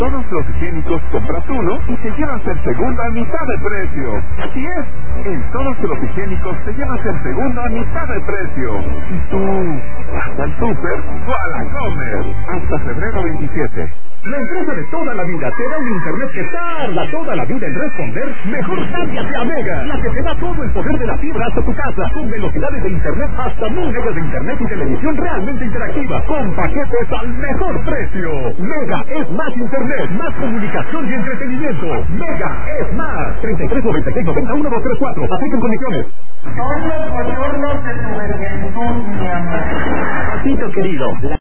Todos los higiénicos compras uno y te llevas el segundo a mitad de precio. Así es, en todos los higiénicos te llevas el segundo a mitad de precio. Y tú, ¿vas al súper o a la comer? Hasta febrero 27. La empresa de toda la vida te da un internet que tarda toda la vida en responder. Mejor cámbiate a Mega, la que te da todo el poder de la fibra hasta tu casa, con velocidades de internet hasta 1000 megas de internet y televisión realmente interactiva, con paquetes al mejor precio. Mega es más internet, más comunicación y entretenimiento. Mega es más. 33 96 90 1234. Aplican condiciones. Son los bochornos de tu juventud, mi amor. Papito querido.